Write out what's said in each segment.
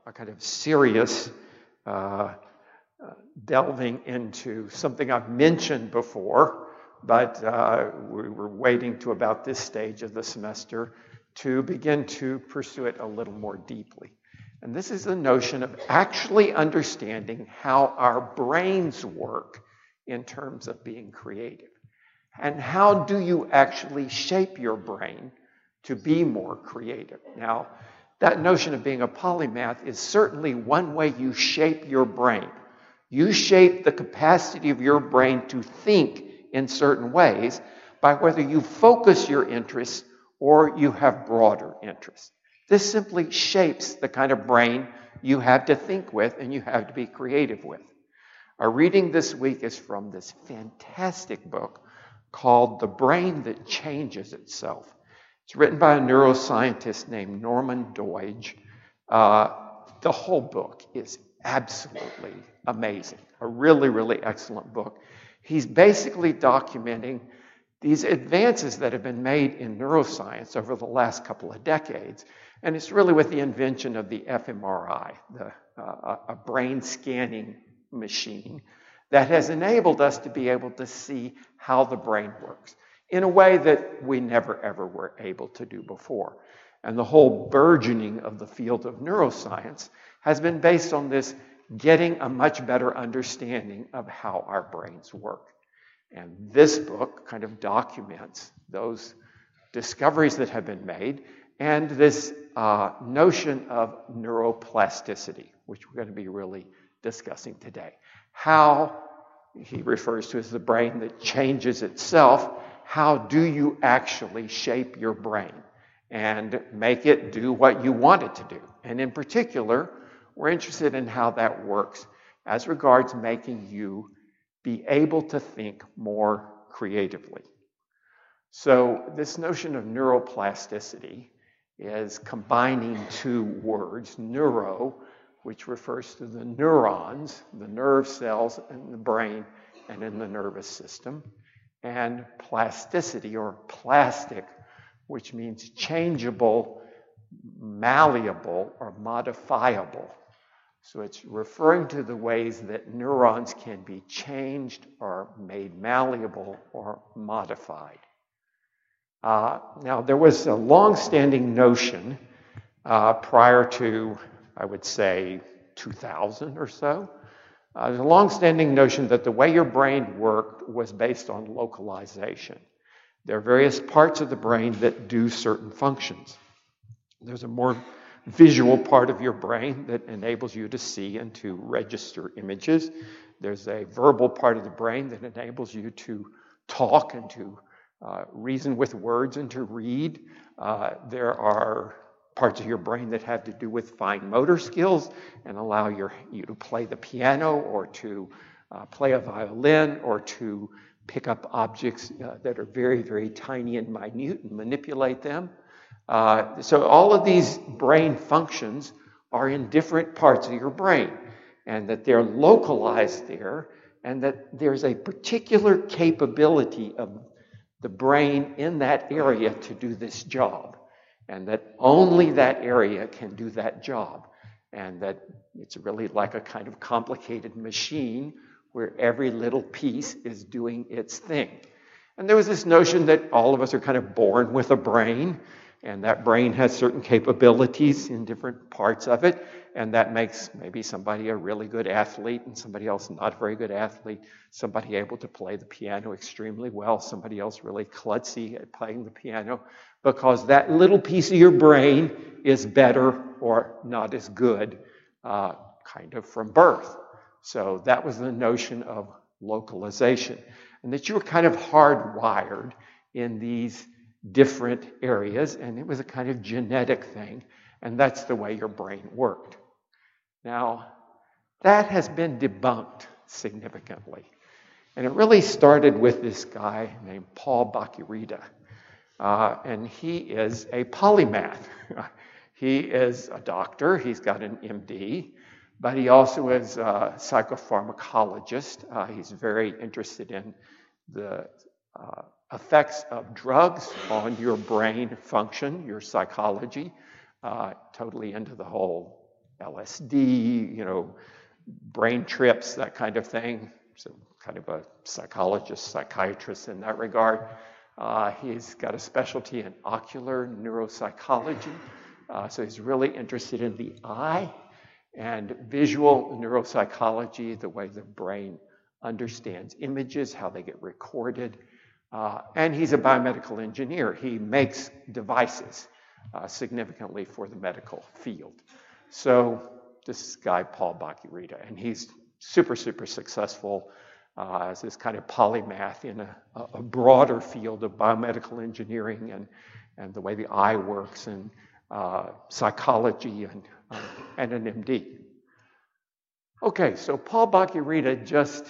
a kind of serious uh, delving into something I've mentioned before, but we were waiting to about this stage of the semester to begin to pursue it a little more deeply. And this is the notion of actually understanding how our brains work in terms of being creative. And how do you actually shape your brain to be more creative? Now, that notion of being a polymath is certainly one way you shape your brain. You shape the capacity of your brain to think in certain ways by whether you focus your interests or you have broader interests. This simply shapes the kind of brain you have to think with and you have to be creative with. Our reading this week is from this fantastic book called The Brain That Changes Itself. It's written by a neuroscientist named Norman Doidge. The whole book is absolutely amazing, a really, really excellent book. He's basically documenting these advances that have been made in neuroscience over the last couple of decades. And it's really with the invention of the fMRI, a brain scanning machine that has enabled us to be able to see how the brain works in a way that we never, ever were able to do before. And the whole burgeoning of the field of neuroscience has been based on this getting a much better understanding of how our brains work. And this book kind of documents those discoveries that have been made and this notion of neuroplasticity, which we're going to be really discussing today. How he refers to as the brain that changes itself. How do you actually shape your brain and make it do what you want it to do? And in particular, we're interested in how that works as regards making you be able to think more creatively. So this notion of neuroplasticity is combining two words, neuro, which refers to the neurons, the nerve cells in the brain and in the nervous system, and plasticity or plastic, which means changeable, malleable, or modifiable. So it's referring to the ways that neurons can be changed or made malleable or modified. Now, there was a long-standing notion prior to, I would say, 2000 or so. There's a long-standing notion that the way your brain worked was based on localization. There are various parts of the brain that do certain functions. There's a more visual part of your brain that enables you to see and to register images. There's a verbal part of the brain that enables you to talk and to reason with words and to read. There are parts of your brain that have to do with fine motor skills and allow you to play the piano or to play a violin or to pick up objects that are very, very tiny and minute and manipulate them. So all of these brain functions are in different parts of your brain, and that they're localized there, and that there's a particular capability of the brain in that area to do this job, and that only that area can do that job, and that it's really like a kind of complicated machine where every little piece is doing its thing. And there was this notion that all of us are kind of born with a brain, and that brain has certain capabilities in different parts of it, and that makes maybe somebody a really good athlete and somebody else not a very good athlete, somebody able to play the piano extremely well, somebody else really klutzy at playing the piano, because that little piece of your brain is better or not as good kind of from birth. So that was the notion of localization, and that you were kind of hardwired in these different areas, and it was a kind of genetic thing, and that's the way your brain worked. Now, that has been debunked significantly, and it really started with this guy named Paul Bach-y-Rita, and he is a polymath. He is a doctor, he's got an MD, but he also is a psychopharmacologist. He's very interested in the effects of drugs on your brain function, your psychology, totally into the whole LSD, brain trips, that kind of thing. So kind of a psychologist, psychiatrist in that regard. He's got a specialty in ocular neuropsychology. So he's really interested in the eye and visual neuropsychology, the way the brain understands images, how they get recorded. And he's a biomedical engineer. He makes devices significantly for the medical field. So this guy, Paul Bach-y-Rita, and he's super, super successful as this kind of polymath in a broader field of biomedical engineering and the way the eye works and psychology and an MD. Okay, so Paul Bach-y-Rita, just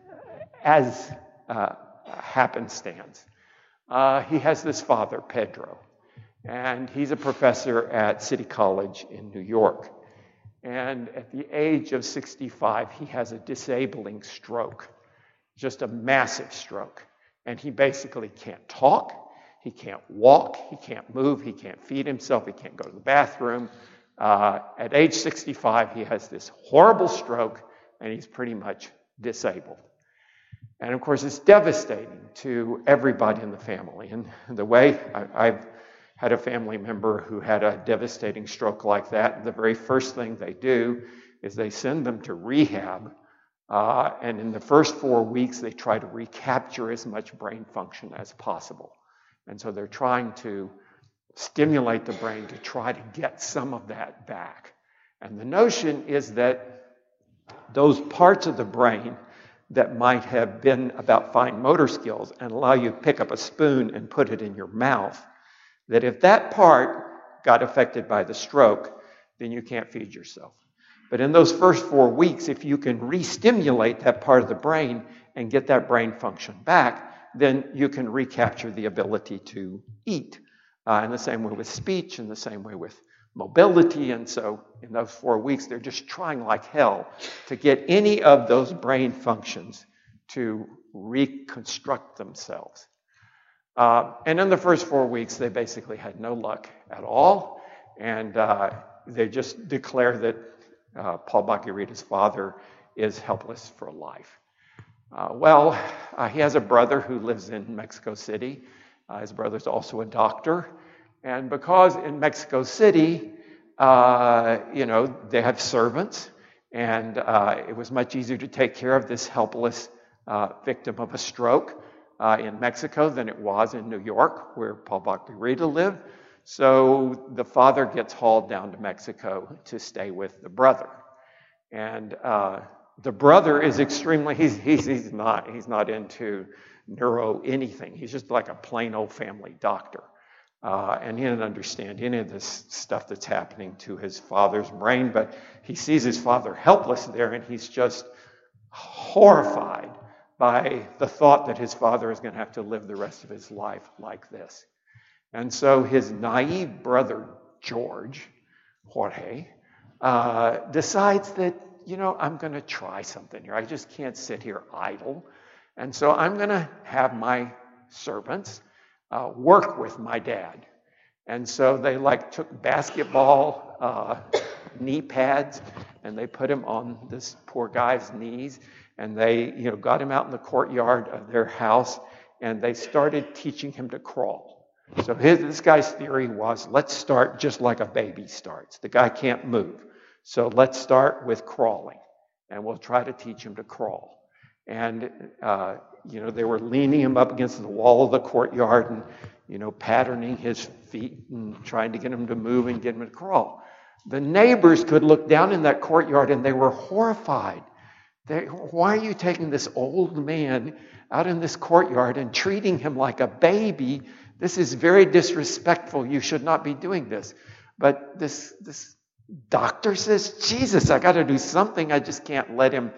as happenstance, he has this father, Pedro, and he's a professor at City College in New York. And at the age of 65, he has a disabling stroke, just a massive stroke. And he basically can't talk, he can't walk, he can't move, he can't feed himself, he can't go to the bathroom. At age 65, he has this horrible stroke, and he's pretty much disabled. And of course, it's devastating to everybody in the family. And the way I've had a family member who had a devastating stroke like that, the very first thing they do is they send them to rehab. And in the first 4 weeks, they try to recapture as much brain function as possible. And so they're trying to stimulate the brain to try to get some of that back. And the notion is that those parts of the brain that might have been about fine motor skills and allow you to pick up a spoon and put it in your mouth, that if that part got affected by the stroke, then you can't feed yourself. But in those first 4 weeks, if you can re-stimulate that part of the brain and get that brain function back, then you can recapture the ability to eat. In the same way with speech, in the same way with mobility. And so in those 4 weeks, they're just trying like hell to get any of those brain functions to reconstruct themselves. And in the first 4 weeks, they basically had no luck at all. And they just declare that Paul Bach-y-Rita's father is helpless for life. He has a brother who lives in Mexico City. His brother's also a doctor. And because in Mexico City, they have servants, and it was much easier to take care of this helpless victim of a stroke in Mexico than it was in New York, where Paul Bach-y-Rita lived. So the father gets hauled down to Mexico to stay with the brother. And the brother is extremely, he's not into neuro anything. He's just like a plain old family doctor. And he didn't understand any of this stuff that's happening to his father's brain, but he sees his father helpless there, and he's just horrified by the thought that his father is going to have to live the rest of his life like this. And so his naive brother, Jorge, decides that, I'm going to try something here. I just can't sit here idle. And so I'm going to have my servants work with my dad. And so they took basketball knee pads, and they put him on this poor guy's knees, and they got him out in the courtyard of their house, and they started teaching him to crawl. So this guy's theory was, let's start just like a baby starts. The guy can't move. So let's start with crawling, and we'll try to teach him to crawl. And, they were leaning him up against the wall of the courtyard and, patterning his feet and trying to get him to move and get him to crawl. The neighbors could look down in that courtyard, and they were horrified. Why are you taking this old man out in this courtyard and treating him like a baby? This is very disrespectful. You should not be doing this. But this doctor says, Jesus, I got to do something. I just can't let him,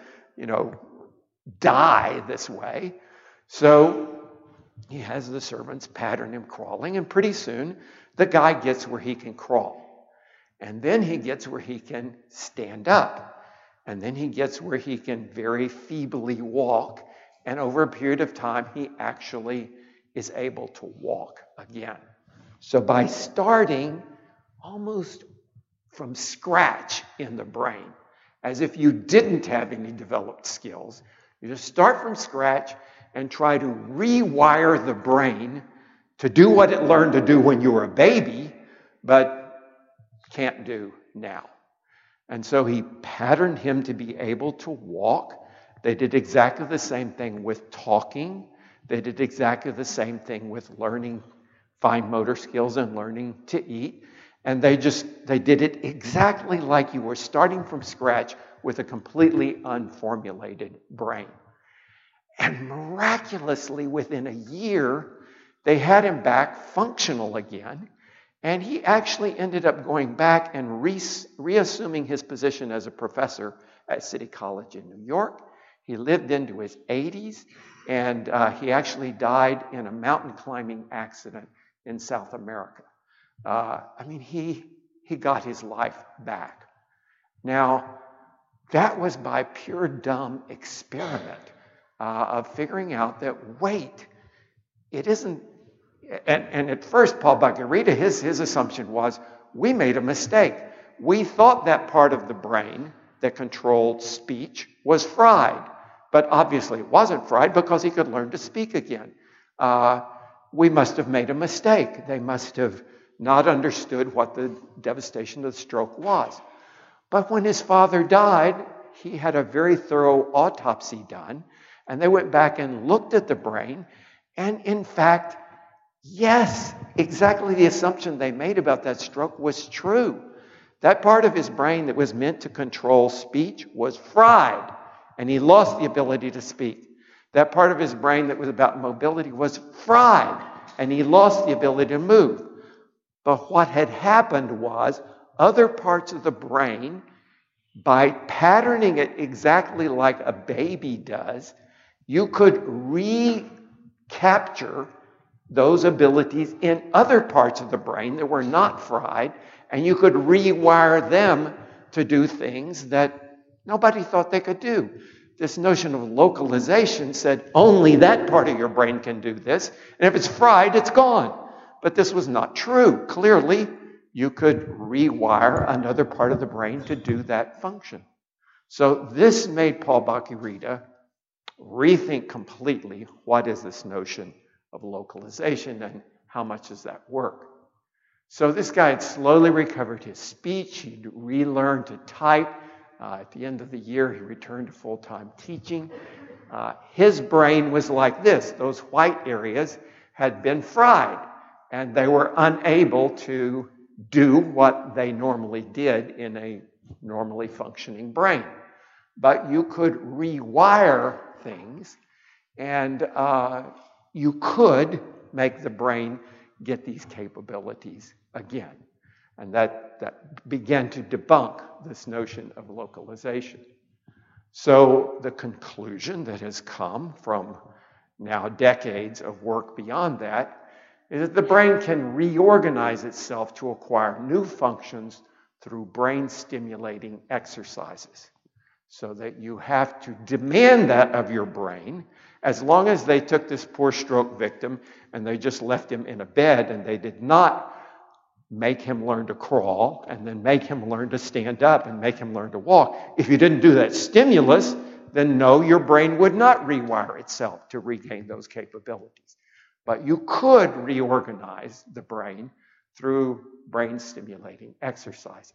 die this way. So he has the servants pattern him crawling, and pretty soon the guy gets where he can crawl. And then he gets where he can stand up. And then he gets where he can very feebly walk. And over a period of time, he actually is able to walk again. So by starting almost from scratch in the brain, as if you didn't have any developed skills. You just start from scratch and try to rewire the brain to do what it learned to do when you were a baby, but can't do now. And so he patterned him to be able to walk. They did exactly the same thing with talking. They did exactly the same thing with learning fine motor skills and learning to eat. And they did it exactly like you were starting from scratch with a completely unformulated brain. And miraculously, within a year, they had him back functional again. And he actually ended up going back and reassuming his position as a professor at City College in New York. He lived into his 80s, and he actually died in a mountain climbing accident in South America. He got his life back. Now, that was by pure dumb experiment of figuring out that, wait, it isn't. And at first, Paul Bach-y-Rita, his assumption was, we made a mistake. We thought that part of the brain that controlled speech was fried. But obviously it wasn't fried because he could learn to speak again. We must have made a mistake. They must have not understood what the devastation of the stroke was. But when his father died, he had a very thorough autopsy done, and they went back and looked at the brain, and in fact, yes, exactly the assumption they made about that stroke was true. That part of his brain that was meant to control speech was fried, and he lost the ability to speak. That part of his brain that was about mobility was fried, and he lost the ability to move. But what had happened was other parts of the brain, by patterning it exactly like a baby does, you could recapture those abilities in other parts of the brain that were not fried, and you could rewire them to do things that nobody thought they could do. This notion of localization said only that part of your brain can do this, and if it's fried, it's gone. But this was not true. Clearly, you could rewire another part of the brain to do that function. So this made Paul Bach-y-Rita rethink completely what is this notion of localization and how much does that work. So this guy had slowly recovered his speech. He'd relearned to type. At the end of the year, he returned to full-time teaching. His brain was like this. Those white areas had been fried, and they were unable to do what they normally did in a normally functioning brain. But you could rewire things, and you could make the brain get these capabilities again. And that began to debunk this notion of localization. So the conclusion that has come from now decades of work beyond that is that the brain can reorganize itself to acquire new functions through brain-stimulating exercises. So that you have to demand that of your brain. As long as they took this poor stroke victim and they just left him in a bed and they did not make him learn to crawl and then make him learn to stand up and make him learn to walk, if you didn't do that stimulus, then no, your brain would not rewire itself to regain those capabilities. But you could reorganize the brain through brain-stimulating exercises.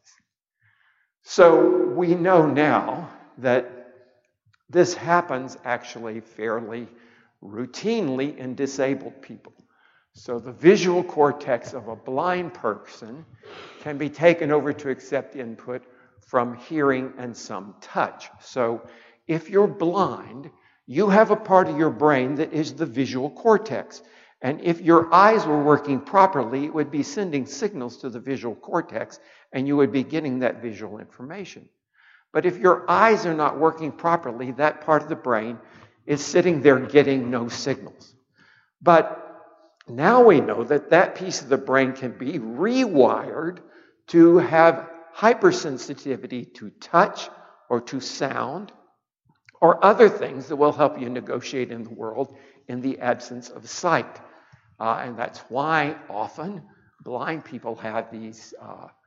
So we know now that this happens actually fairly routinely in disabled people. So the visual cortex of a blind person can be taken over to accept input from hearing and some touch. So if you're blind, you have a part of your brain that is the visual cortex. And if your eyes were working properly, it would be sending signals to the visual cortex, and you would be getting that visual information. But if your eyes are not working properly, that part of the brain is sitting there getting no signals. But now we know that that piece of the brain can be rewired to have hypersensitivity to touch or to sound or other things that will help you negotiate in the world in the absence of sight. And that's why often blind people have these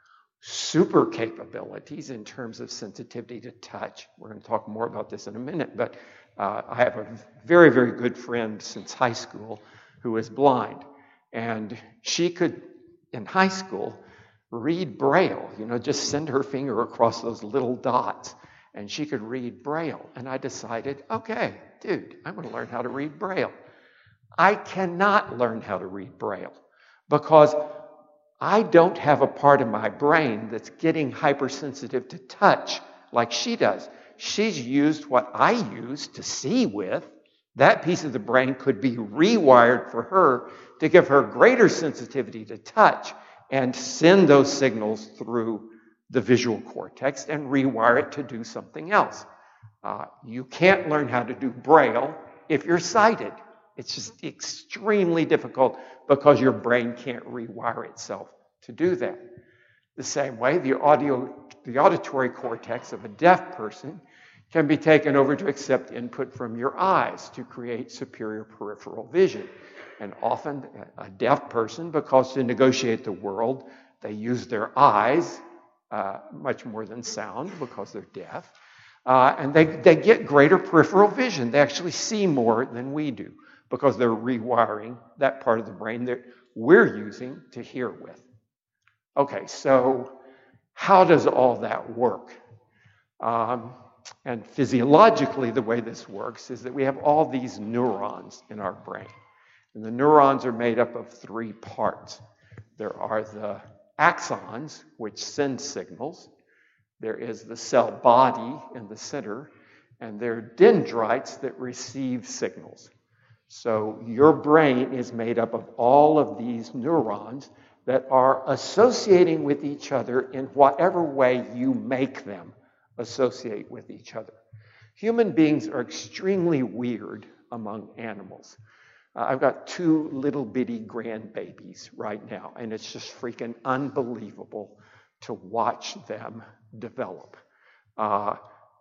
super capabilities in terms of sensitivity to touch. We're going to talk more about this in a minute, but I have a very, very good friend since high school who is blind. And she could, in high school, read Braille, just send her finger across those little dots, and she could read Braille. And I decided, okay, dude, I'm going to learn how to read Braille. I cannot learn how to read Braille because I don't have a part of my brain that's getting hypersensitive to touch like she does. She's used what I use to see with. That piece of the brain could be rewired for her to give her greater sensitivity to touch and send those signals through the visual cortex and rewire it to do something else. You can't learn how to do Braille if you're sighted. It's just extremely difficult because your brain can't rewire itself to do that. The same way, the auditory cortex of a deaf person can be taken over to accept input from your eyes to create superior peripheral vision. And often a deaf person, because to negotiate the world, they use their eyes much more than sound because they're deaf. And they get greater peripheral vision. They actually see more than we do because they're rewiring that part of the brain that we're using to hear with. Okay, so how does all that work? And physiologically, the way this works is that we have all these neurons in our brain. And the neurons are made up of three parts. There are the axons, which send signals. There is the cell body in the center, and there are dendrites that receive signals. So your brain is made up of all of these neurons that are associating with each other in whatever way you make them associate with each other. Human beings are extremely weird among animals. I've got 2 little bitty grandbabies right now, and it's just freaking unbelievable to watch them develop. I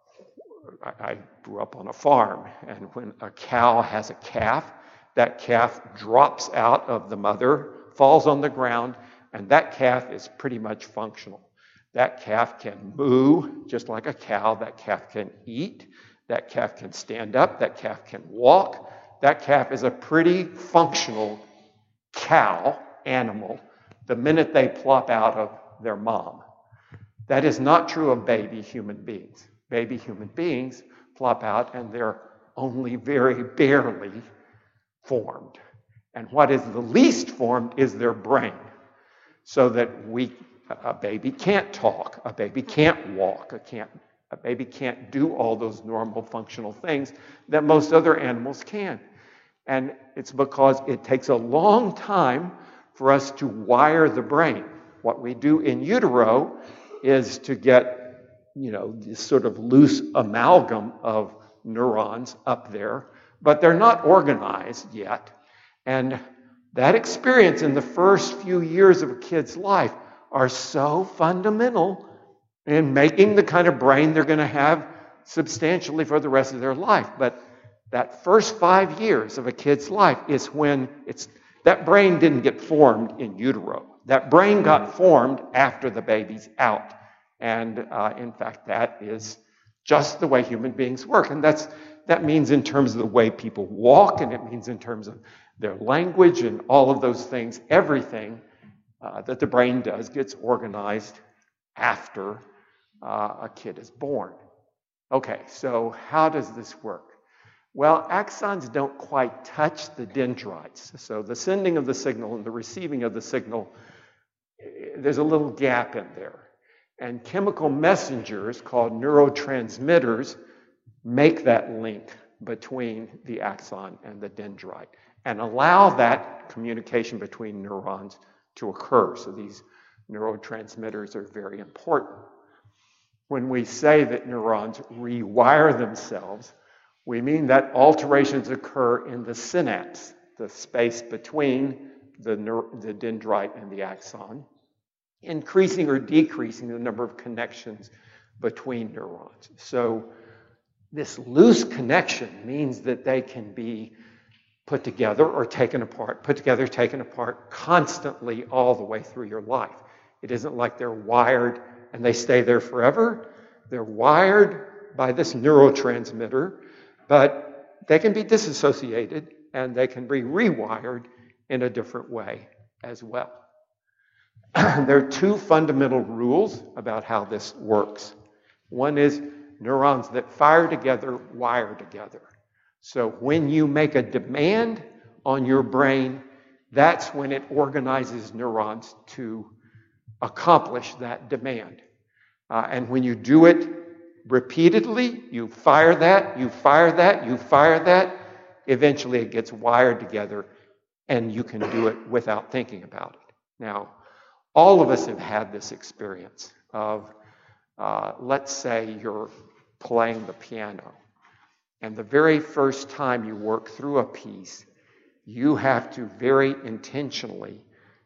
grew up on a farm, and when a cow has a calf, that calf drops out of the mother, falls on the ground, and that calf is pretty much functional. That calf can moo just like a cow. That calf can eat. That calf can stand up. That calf can walk. That calf is a pretty functional cow animal the minute they plop out of their mom. That is not true of baby human beings. Baby human beings plop out and they're only very barely formed. And what is the least formed is their brain. So that a baby can't talk, a baby can't walk, a baby can't do all those normal functional things that most other animals can. And it's because it takes a long time for us to wire the brain. What we do in utero is to get, this sort of loose amalgam of neurons up there, but they're not organized yet. And that experience in the first few years of a kid's life are so fundamental in making the kind of brain they're going to have substantially for the rest of their life. But that first 5 years of a kid's life is when that brain didn't get formed in utero. That brain got formed after the baby's out. And in fact, that is just the way human beings work. And that means in terms of the way people walk, and it means in terms of their language and all of those things. Everything that the brain does gets organized after a kid is born. Okay, so how does this work? Well, axons don't quite touch the dendrites. So the sending of the signal and the receiving of the signal, there's a little gap in there. And chemical messengers called neurotransmitters make that link between the axon and the dendrite and allow that communication between neurons to occur. So these neurotransmitters are very important. When we say that neurons rewire themselves, we mean that alterations occur in the synapse, the space between the dendrite and the axon, increasing or decreasing the number of connections between neurons. So this loose connection means that they can be put together or taken apart, put together, taken apart constantly all the way through your life. It isn't like they're wired and they stay there forever. They're wired by this neurotransmitter, but they can be disassociated and they can be rewired in a different way as well. There are two fundamental rules about how this works. One is neurons that fire together wire together. So when you make a demand on your brain, that's when it organizes neurons to accomplish that demand. And when you do it repeatedly, you fire that, you fire that, you fire that, eventually it gets wired together and you can do it without thinking about it. Now, all of us have had this experience of, let's say you're playing the piano, and the very first time you work through a piece, you have to very intentionally,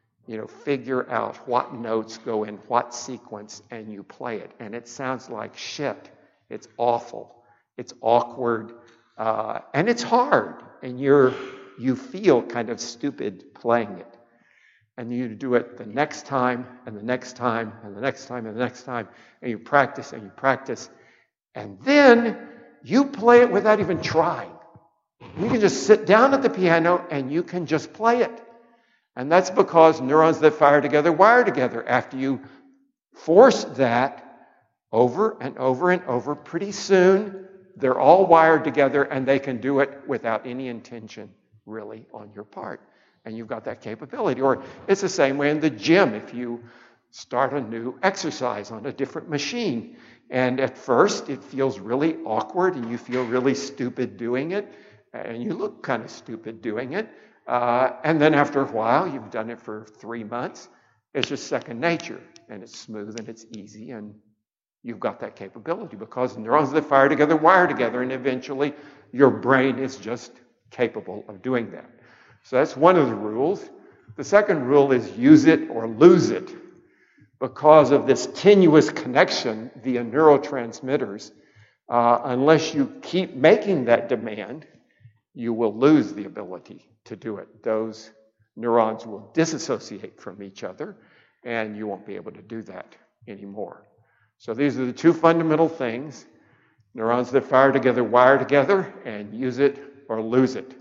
figure out what notes go in what sequence, and you play it. And it sounds like shit. It's awful. It's awkward. And it's hard. And you feel kind of stupid playing it. And you do it the next time, and the next time, and the next time, and the next time. And you practice, and you practice. And then you play it without even trying. You can just sit down at the piano, and you can just play it. And that's because neurons that fire together wire together. After you force that over and over and over, pretty soon they're all wired together and they can do it without any intention really on your part. And you've got that capability. Or it's the same way in the gym. If you start a new exercise on a different machine, and at first it feels really awkward and you feel really stupid doing it, and you look kind of stupid doing it, and then after a while, you've done it for 3 months, it's just second nature, and it's smooth and it's easy, and you've got that capability because neurons that fire together wire together, and eventually your brain is just capable of doing that. So that's one of the rules. The second rule is use it or lose it. Because of this tenuous connection via neurotransmitters, unless you keep making that demand, you will lose the ability to do it. Those neurons will disassociate from each other, and you won't be able to do that anymore. So these are the two fundamental things. Neurons that fire together wire together, and use it or lose it.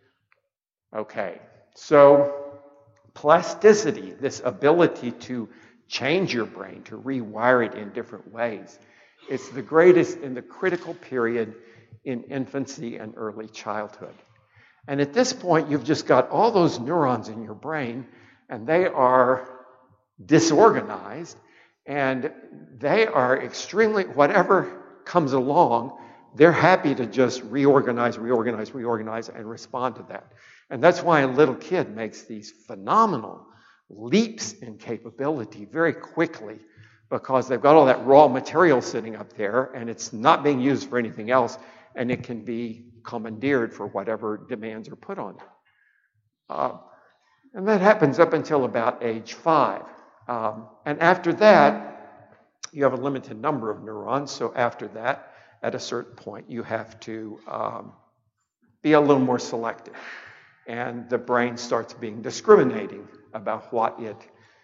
Okay, so plasticity, this ability to change your brain, to rewire it in different ways, it's the greatest in the critical period in infancy and early childhood. And at this point, you've just got all those neurons in your brain, and they are disorganized, and they are extremely, whatever comes along, they're happy to just reorganize, and respond to that. And that's why a little kid makes these phenomenal leaps in capability very quickly, because they've got all that raw material sitting up there, and it's not being used for anything else, and it can be commandeered for whatever demands are put on it. And that happens up until about age 5. And after that, you have a limited number of neurons. So after that, at a certain point, you have to be a little more selective. And the brain starts being discriminating about what it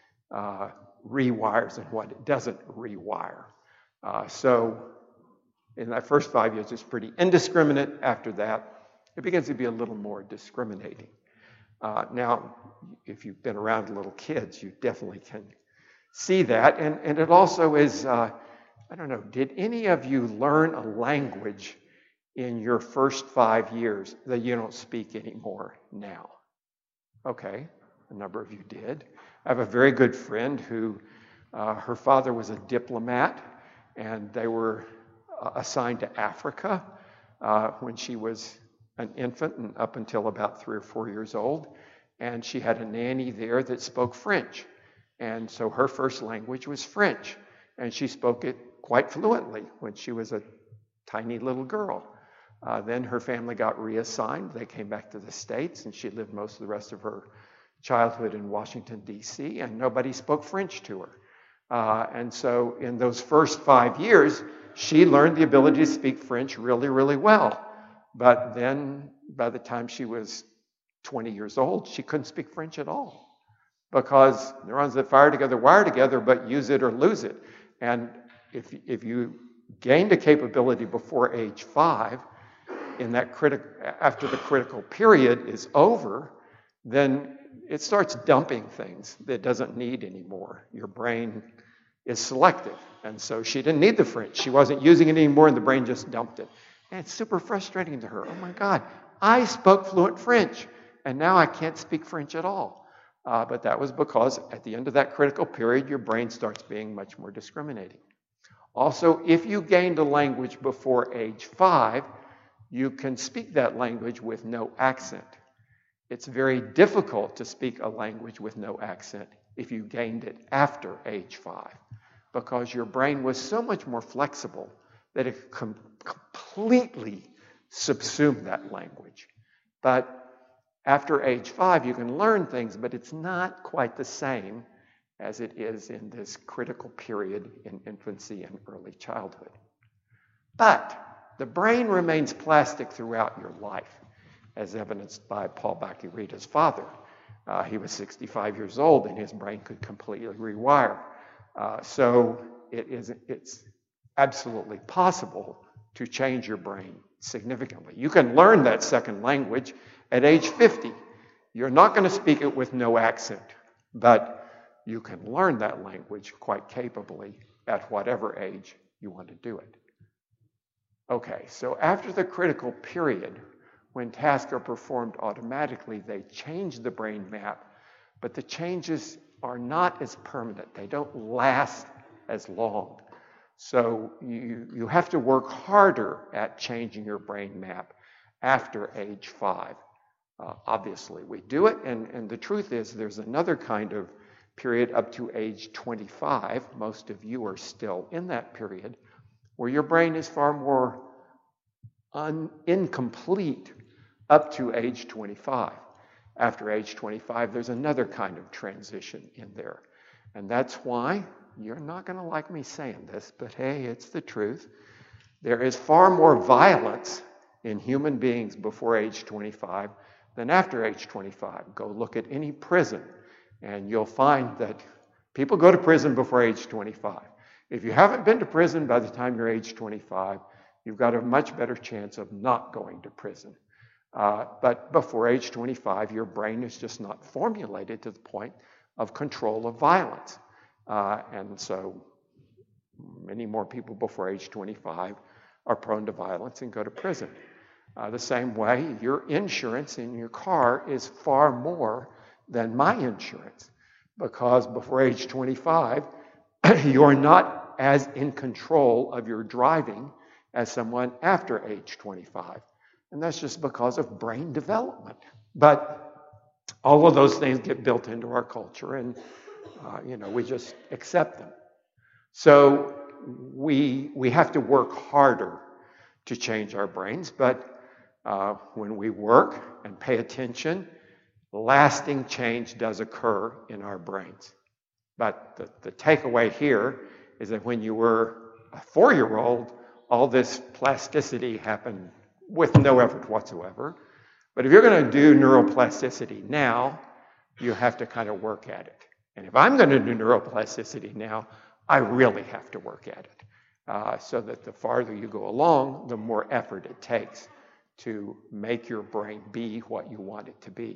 rewires and what it doesn't rewire. So in that first 5 years, it's pretty indiscriminate. After that, it begins to be a little more discriminating. Now, if you've been around little kids, you definitely can see that. And it also is, I don't know, did any of you learn a language in your first 5 years that you don't speak anymore now? Okay, a number of you did. I have a very good friend who, her father was a diplomat, and they were assigned to Africa when she was an infant and up until about 3 or 4 years old. And she had a nanny there that spoke French. And so her first language was French. And she spoke it quite fluently when she was a tiny little girl. Then her family got reassigned. They came back to the States, and she lived most of the rest of her childhood in Washington, D.C., and nobody spoke French to her. And so in those first 5 years, she learned the ability to speak French really, really well. But then by the time she was 20 years old, she couldn't speak French at all. because neurons that fire together wire together, but use it or lose it. And if you gained a capability before age 5, in that after the critical period is over, then it starts dumping things that it doesn't need anymore. Your brain is selective. And so she didn't need the French. She wasn't using it anymore, and the brain just dumped it. And it's super frustrating to her. Oh my God, I spoke fluent French, and now I can't speak French at all. But that was because at the end of that critical period, your brain starts being much more discriminating. Also, if you gained a language before age 5, you can speak that language with no accent. It's very difficult to speak a language with no accent if you gained it after age 5, because your brain was so much more flexible that it completely subsumed that language. But after age 5, you can learn things, but it's not quite the same as it is in this critical period in infancy and early childhood. But the brain remains plastic throughout your life, as evidenced by Paul Bach-y-Rita's father. He was 65 years old, and his brain could completely rewire. So it's absolutely possible to change your brain significantly. You can learn that second language at age 50. You're not going to speak it with no accent, but you can learn that language quite capably at whatever age you want to do it. Okay, so after the critical period, when tasks are performed automatically, they change the brain map, but the changes are not as permanent. They don't last as long. So you have to work harder at changing your brain map after age 5. Obviously, we do it, and the truth is there's another kind of period up to age 25. Most of you are still in that period, where your brain is far more incomplete up to age 25. After age 25, there's another kind of transition in there. And that's why, you're not going to like me saying this, but hey, it's the truth. There is far more violence in human beings before age 25 than after age 25. Go look at any prison, and you'll find that people go to prison before age 25. If you haven't been to prison by the time you're age 25, you've got a much better chance of not going to prison. But before age 25, your brain is just not formulated to the point of control of violence. And so many more people before age 25 are prone to violence and go to prison. The same way, your insurance in your car is far more than my insurance, because before age 25, you're not as in control of your driving as someone after age 25. And that's just because of brain development. But all of those things get built into our culture, and we just accept them. So we have to work harder to change our brains, but when we work and pay attention, lasting change does occur in our brains. But the takeaway here is that when you were a 4-year-old, all this plasticity happened with no effort whatsoever. But if you're going to do neuroplasticity now, you have to kind of work at it. And if I'm going to do neuroplasticity now, I really have to work at it. So that the farther you go along, the more effort it takes to make your brain be what you want it to be.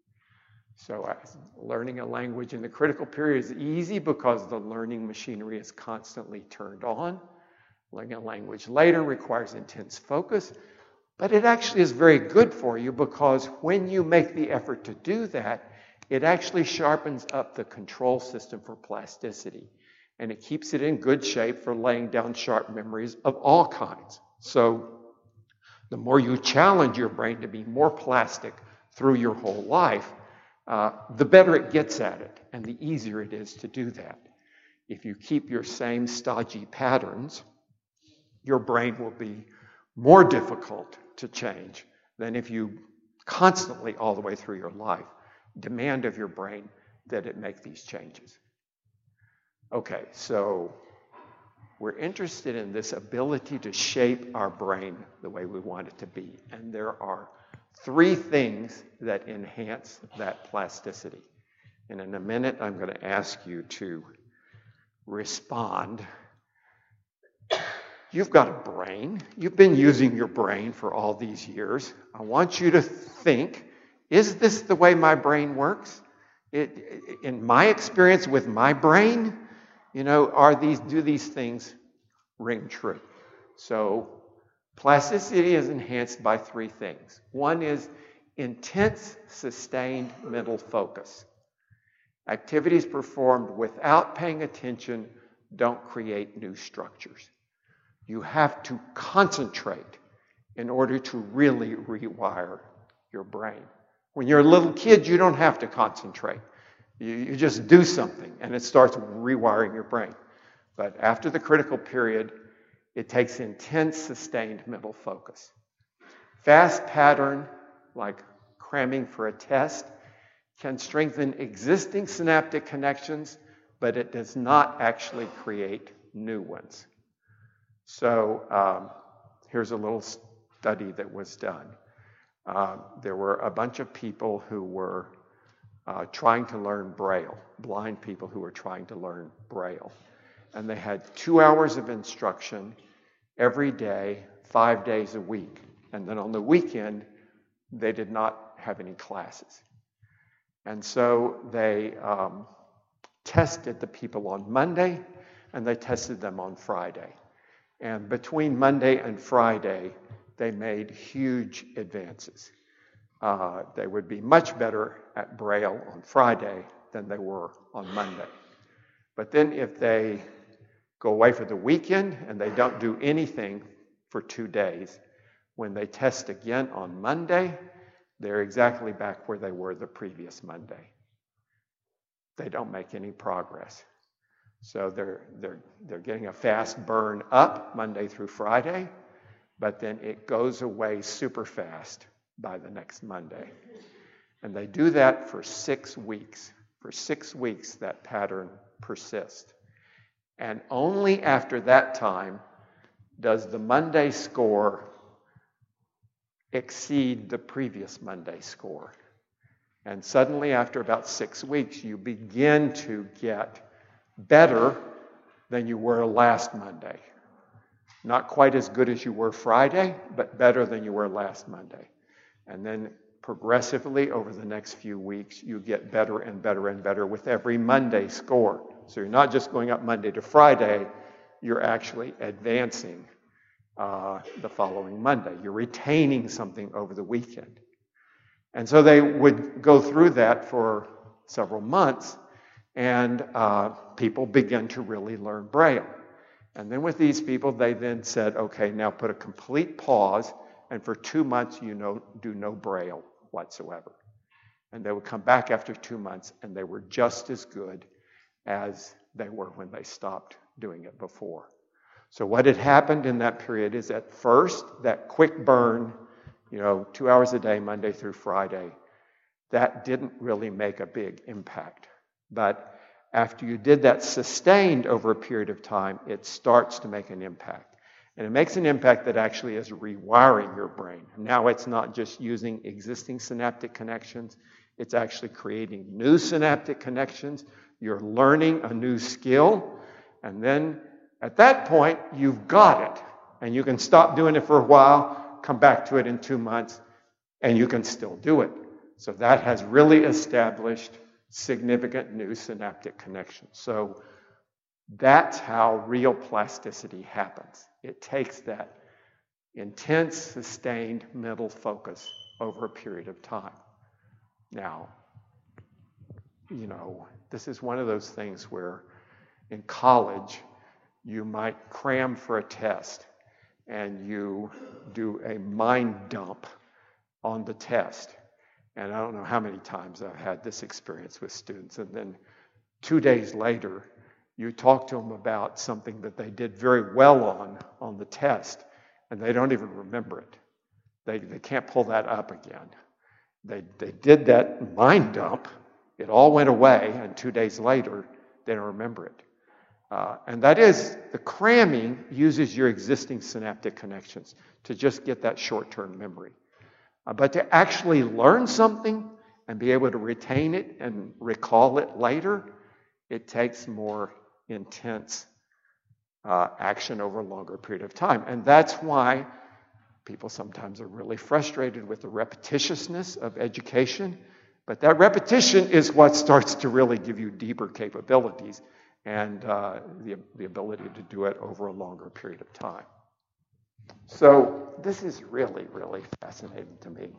So learning a language in the critical period is easy because the learning machinery is constantly turned on. Learning a language later requires intense focus, but it actually is very good for you, because when you make the effort to do that, it actually sharpens up the control system for plasticity, and it keeps it in good shape for laying down sharp memories of all kinds. So the more you challenge your brain to be more plastic through your whole life, the better it gets at it, and the easier it is to do that. If you keep your same stodgy patterns, your brain will be more difficult to change than if you constantly, all the way through your life, demand of your brain that it make these changes. Okay, so we're interested in this ability to shape our brain the way we want it to be. And there are 3 things that enhance that plasticity. And in a minute, I'm going to ask you to respond. You've got a brain. You've been using your brain for all these years. I want you to think, is this the way my brain works? In my experience with my brain, do these things ring true? So plasticity is enhanced by three things. One is intense, sustained mental focus. Activities performed without paying attention don't create new structures. You have to concentrate in order to really rewire your brain. When you're a little kid, you don't have to concentrate. You just do something, and it starts rewiring your brain. But after the critical period, it takes intense, sustained mental focus. Fast pattern, like cramming for a test, can strengthen existing synaptic connections, but it does not actually create new ones. So here's a little study that was done. There were a bunch of people who were trying to learn Braille, blind people who were trying to learn Braille. And they had 2 hours of instruction every day, 5 days a week. And then on the weekend, they did not have any classes. And so they tested the people on Monday, and they tested them on Friday. And between Monday and Friday, they made huge advances. They would be much better at Braille on Friday than they were on Monday. But then if they go away for the weekend and they don't do anything for 2 days, when they test again on Monday, they're exactly back where they were the previous Monday. They don't make any progress. So they're getting a fast burn up Monday through Friday, but then it goes away super fast by the next Monday. And they do that for 6 weeks. For 6 weeks, that pattern persists. And only after that time does the Monday score exceed the previous Monday score. And suddenly, after about 6 weeks, you begin to get better than you were last Monday. Not quite as good as you were Friday, but better than you were last Monday. And then progressively over the next few weeks, you get better and better and better with every Monday score. So you're not just going up Monday to Friday, you're actually advancing the following Monday. You're retaining something over the weekend. And so they would go through that for several months, and people begin to really learn Braille. And then with these people, they then said, okay, now put a complete pause, and for 2 months, do no Braille whatsoever. And they would come back after 2 months, and they were just as good as they were when they stopped doing it before. So what had happened in that period is at first, that quick burn, 2 hours a day, Monday through Friday, that didn't really make a big impact. But after you did that sustained over a period of time, it starts to make an impact. And it makes an impact that actually is rewiring your brain. Now it's not just using existing synaptic connections, it's actually creating new synaptic connections. You're learning a new skill, and then at that point, you've got it. And you can stop doing it for a while, come back to it in 2 months, and you can still do it. So that has really established significant new synaptic connections. So that's how real plasticity happens. It takes that intense, sustained mental focus over a period of time. Now, this is one of those things where in college, you might cram for a test and you do a mind dump on the test. And I don't know how many times I've had this experience with students. And then 2 days later, you talk to them about something that they did very well on the test, and they don't even remember it. They can't pull that up again. They did that mind dump. It all went away, and 2 days later, they don't remember it. And that is, the cramming uses your existing synaptic connections to just get that short-term memory. But to actually learn something and be able to retain it and recall it later, it takes more intense action over a longer period of time. And that's why people sometimes are really frustrated with the repetitiousness of education. But that repetition is what starts to really give you deeper capabilities and the ability to do it over a longer period of time. So this is really, really fascinating to me.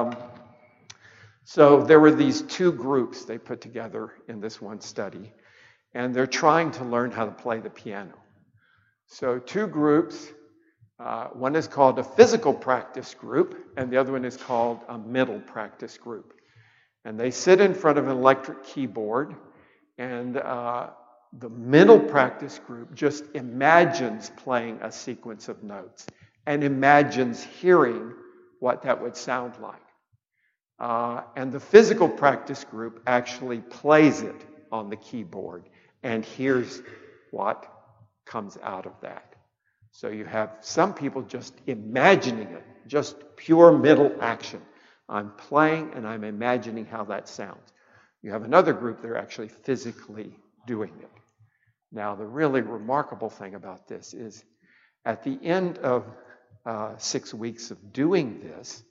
So there were these two groups they put together in this one study, and they're trying to learn how to play the piano. So two groups, one is called a physical practice group, and the other one is called a mental practice group. And they sit in front of an electric keyboard, and the mental practice group just imagines playing a sequence of notes and imagines hearing what that would sound like. And the physical practice group actually plays it on the keyboard and hears what comes out of that. So you have some people just imagining it, just pure mental action. I'm playing and I'm imagining how that sounds. You have another group that are actually physically doing it. Now, the really remarkable thing about this is at the end of 6 weeks of doing this,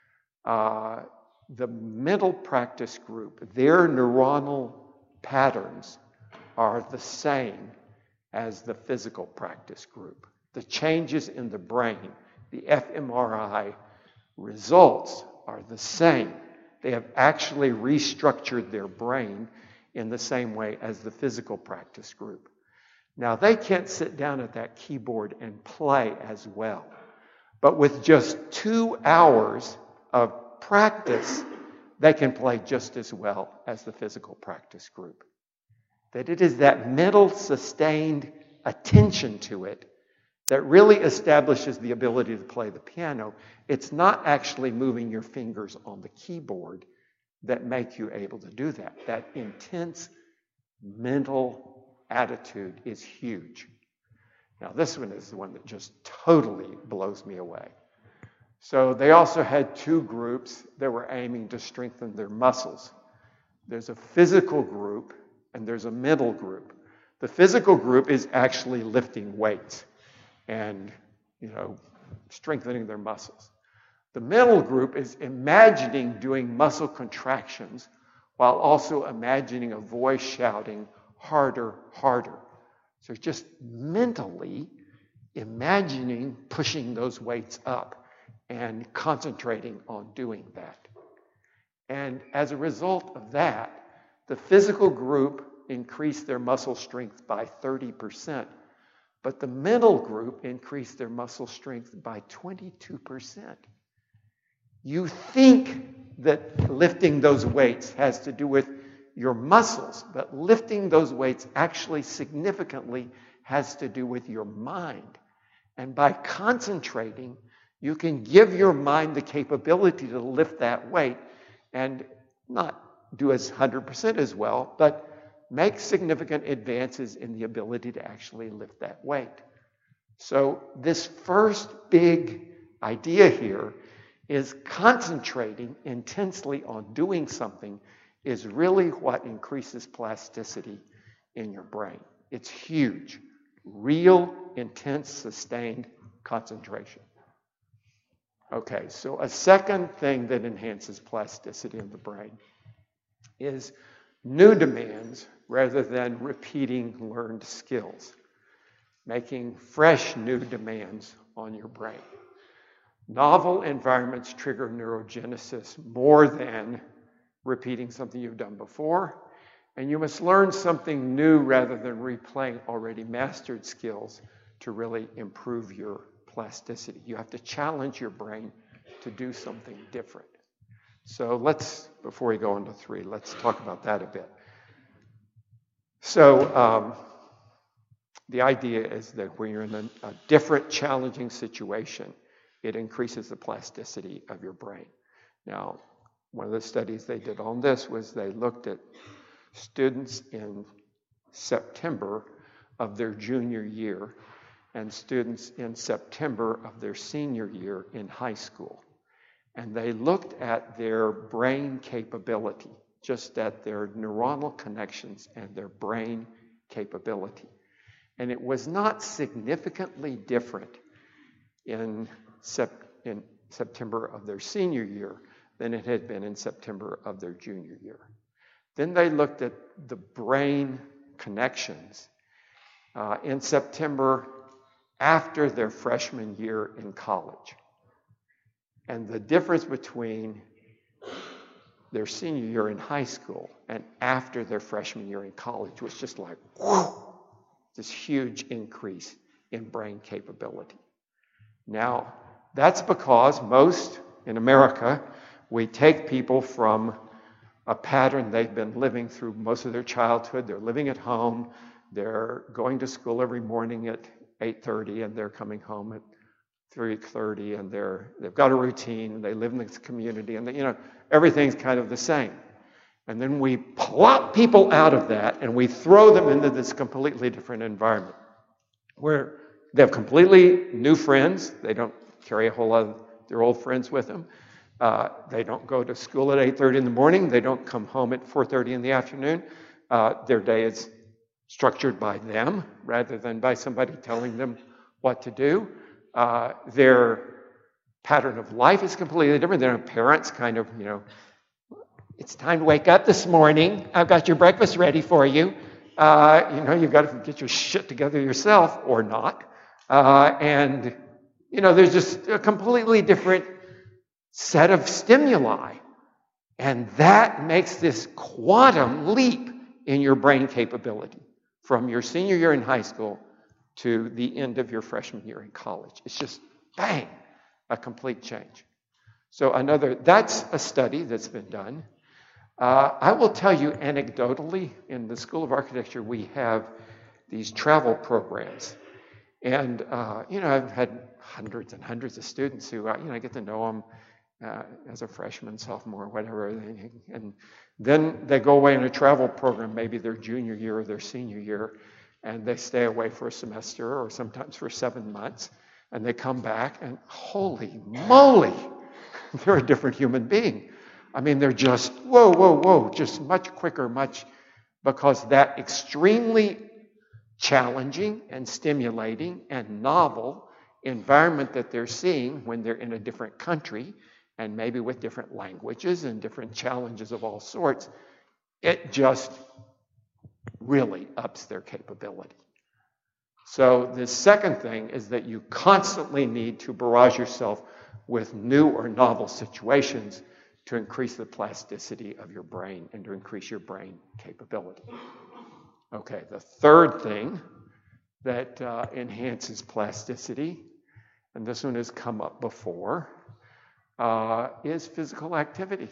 the mental practice group, their neuronal patterns are the same as the physical practice group. The changes in the brain, the fMRI results are the same. They have actually restructured their brain in the same way as the physical practice group. Now, they can't sit down at that keyboard and play as well. But with just 2 hours of practice, they can play just as well as the physical practice group. That it is that mental sustained attention to it that really establishes the ability to play the piano. It's not actually moving your fingers on the keyboard that make you able to do that. That intense mental attitude is huge. Now, this one is the one that just totally blows me away. So they also had two groups that were aiming to strengthen their muscles. There's a physical group and there's a mental group. The physical group is actually lifting weights and, strengthening their muscles. The mental group is imagining doing muscle contractions while also imagining a voice shouting, harder, harder. So just mentally imagining pushing those weights up and concentrating on doing that. And as a result of that, the physical group increased their muscle strength by 30%, but the mental group increased their muscle strength by 22%. You think that lifting those weights has to do with your muscles, but lifting those weights actually significantly has to do with your mind. And by concentrating, you can give your mind the capability to lift that weight and not do as 100% as well, but make significant advances in the ability to actually lift that weight. So this first big idea here is concentrating intensely on doing something is really what increases plasticity in your brain. It's huge. Real, intense, sustained concentration. Okay, so a second thing that enhances plasticity in the brain is new demands rather than repeating learned skills, making fresh new demands on your brain. Novel environments trigger neurogenesis more than repeating something you've done before, and you must learn something new rather than replaying already mastered skills to really improve your plasticity. You have to challenge your brain to do something different. So before we go into 3, let's talk about that a bit. So the idea is that when you're in a different, challenging situation, it increases the plasticity of your brain. Now, one of the studies they did on this was they looked at students in September of their junior year and students in September of their senior year in high school. and they looked at their brain capability, just at their neuronal connections and their brain capability. And it was not significantly different in September of their senior year than it had been in September of their junior year. Then they looked at the brain connections in September after their freshman year in college. And the difference between their senior year in high school and after their freshman year in college was just like, whoo, this huge increase in brain capability. Now, that's because most in America, we take people from a pattern they've been living through most of their childhood. They're living at home. They're going to school every morning at 8:30, and they're coming home at 3:30, and they've got a routine. They live in this community, and everything's kind of the same. And then we plop people out of that, and we throw them into this completely different environment where they have completely new friends. They don't carry a whole lot of their old friends with them. They don't go to school at 8:30 in the morning. They don't come home at 4:30 in the afternoon. Their day is structured by them rather than by somebody telling them what to do. Their pattern of life is completely different. Their parents kind of, it's time to wake up this morning. I've got your breakfast ready for you. You've got to get your shit together yourself or not. There's just a completely different set of stimuli. And that makes this quantum leap in your brain capability from your senior year in high school to the end of your freshman year in college. It's just, bang, a complete change. So that's a study that's been done. I will tell you anecdotally, in the School of Architecture, we have these travel programs. And, I've had hundreds and hundreds of students who, I get to know them as a freshman, sophomore, whatever. And then they go away in a travel program, maybe their junior year or their senior year, and they stay away for a semester or sometimes for 7 months. And they come back and holy moly, they're a different human being. I mean, they're just, whoa, just much quicker, because that extremely challenging and stimulating and novel environment that they're seeing when they're in a different country and maybe with different languages and different challenges of all sorts, it just really ups their capability. So the second thing is that you constantly need to barrage yourself with new or novel situations to increase the plasticity of your brain and to increase your brain capability. Okay, the third thing that enhances plasticity, and this one has come up before, is physical activity.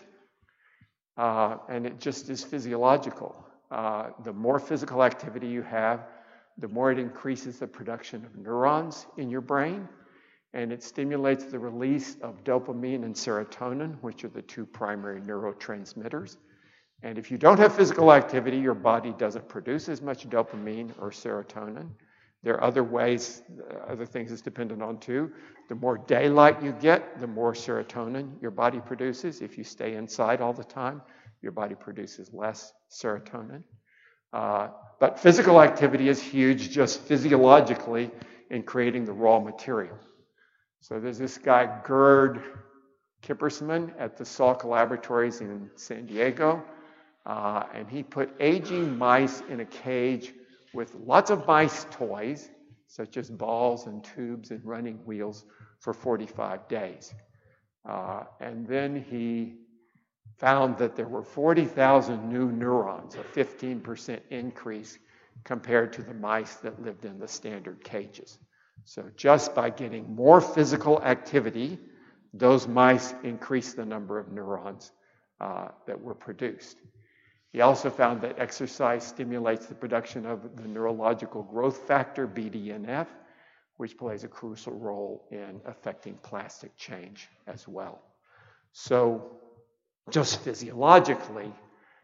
And it just is physiological. The more physical activity you have, the more it increases the production of neurons in your brain, and it stimulates the release of dopamine and serotonin, which are the two primary neurotransmitters. And if you don't have physical activity, your body doesn't produce as much dopamine or serotonin. There are other ways, other things it's dependent on too. The more daylight you get, the more serotonin your body produces. If you stay inside all the time, your body produces less serotonin. But physical activity is huge just physiologically in creating the raw material. So there's this guy, Gerd Kippersman at the Salk Laboratories in San Diego. And he put aging mice in a cage with lots of mice toys, such as balls and tubes and running wheels, for 45 days. And then he found that there were 40,000 new neurons, a 15% increase compared to the mice that lived in the standard cages. So just by getting more physical activity, those mice increased the number of neurons that were produced. He also found that exercise stimulates the production of the neurological growth factor, BDNF, which plays a crucial role in affecting plastic change as well. So just physiologically,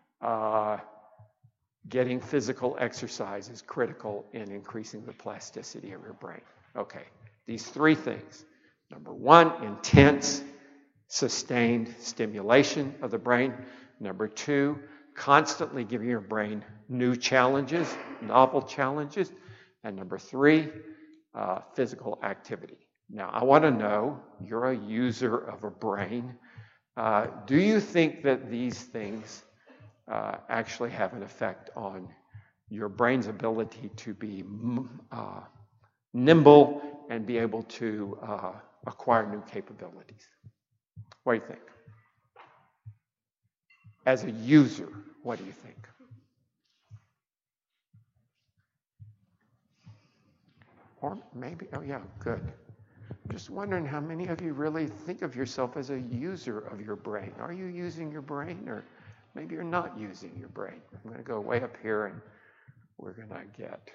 getting physical exercise is critical in increasing the plasticity of your brain. Okay, these three things. Number one, intense sustained stimulation of the brain. Number 2, constantly giving your brain new challenges, novel challenges. And number 3, physical activity. Now, I want to know, you're a user of a brain. Do you think that these things actually have an effect on your brain's ability to be nimble and be able to acquire new capabilities? What do you think? As a user, what do you think? Or maybe, oh yeah, good. Just wondering how many of you really think of yourself as a user of your brain. Are you using your brain, or maybe you're not using your brain? I'm going to go way up here and we're going to get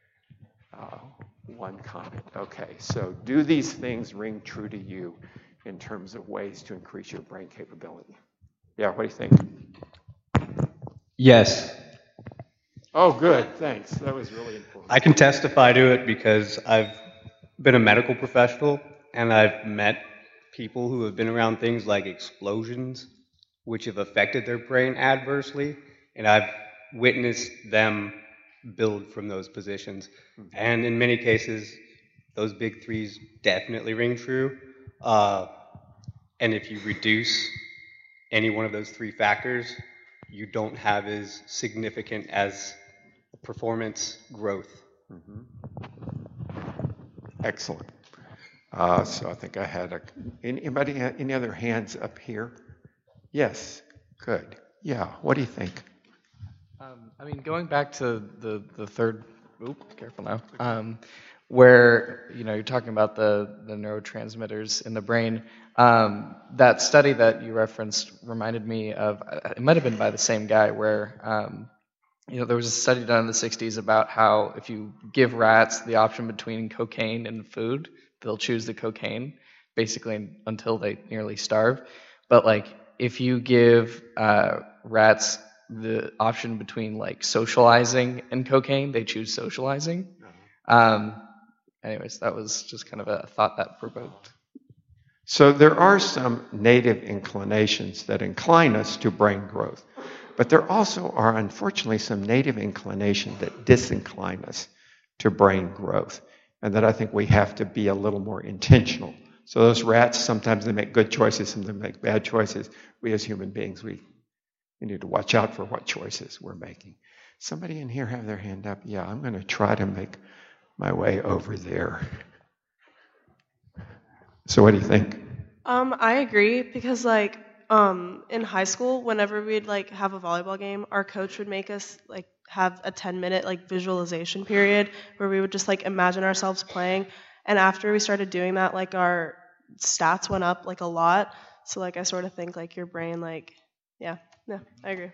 one comment. Okay, so do these things ring true to you in terms of ways to increase your brain capability? Yeah, what do you think? Yes. Oh, good, thanks. That was really important. I can testify to it because I've been a medical professional and I've met people who have been around things like explosions, which have affected their brain adversely, and I've witnessed them build from those positions. And in many cases, those big threes definitely ring true. And if you reduce any one of those 3 factors, you don't have as significant as performance growth. Excellent. So I think I had anybody, any other hands up here? Yes, good. Yeah, what do you think? I mean, going back to the third, careful now, where, you're talking about the neurotransmitters in the brain. That study that you referenced reminded me of, it might have been by the same guy, where, there was a study done in the 60s about how if you give rats the option between cocaine and food, they'll choose the cocaine, basically until they nearly starve. But if you give rats the option between socializing and cocaine, they choose socializing. Anyways, that was just kind of a thought that provoked. So there are some native inclinations that incline us to brain growth, but there also are, unfortunately, some native inclinations that disincline us to brain growth, and that I think we have to be a little more intentional. So those rats, sometimes they make good choices, sometimes they make bad choices. We as human beings, we need to watch out for what choices we're making. Somebody in here have their hand up? Yeah, I'm going to try to make my way over there. So what do you think? I agree, because in high school, whenever we'd have a volleyball game, our coach would make us have a 10-minute visualization period where we would just imagine ourselves playing. And after we started doing that, our stats went up a lot. So I sort of think your brain yeah, I agree.